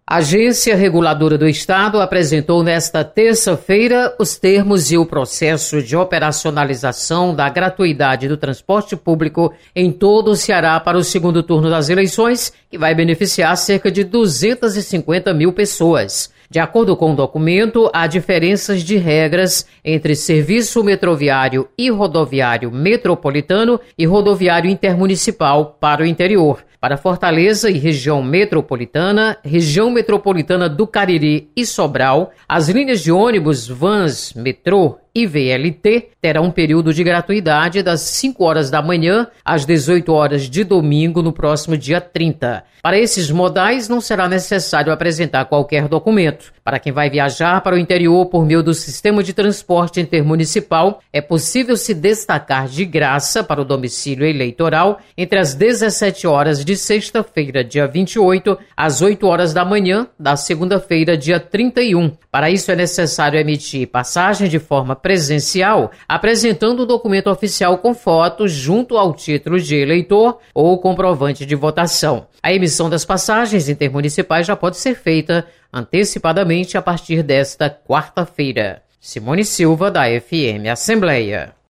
A Agência Reguladora do Estado apresentou nesta terça-feira os termos e o processo de operacionalização da gratuidade do transporte público em todo o Ceará para o segundo turno das eleições, que vai beneficiar cerca de 250 mil pessoas. De acordo com o documento, há diferenças de regras entre serviço metroviário e rodoviário metropolitano e rodoviário intermunicipal para o interior. Para Fortaleza e região metropolitana do Cariri e Sobral, as linhas de ônibus, vans, metrô e VLT terão um período de gratuidade das 5 horas da manhã às 18 horas de domingo no próximo dia 30. Para esses modais não será necessário apresentar qualquer documento. Para quem vai viajar para o interior por meio do sistema de transporte intermunicipal, é possível se destacar de graça para o domicílio eleitoral entre as 17 horas de sexta-feira, dia 28, às 8 horas da manhã da segunda-feira, dia 31. Para isso é necessário emitir passagem de forma presencial, apresentando o documento oficial com foto junto ao título de eleitor ou comprovante de votação. A emissão das passagens intermunicipais já pode ser feita antecipadamente a partir desta quarta-feira. Simone Silva, da FM Assembleia.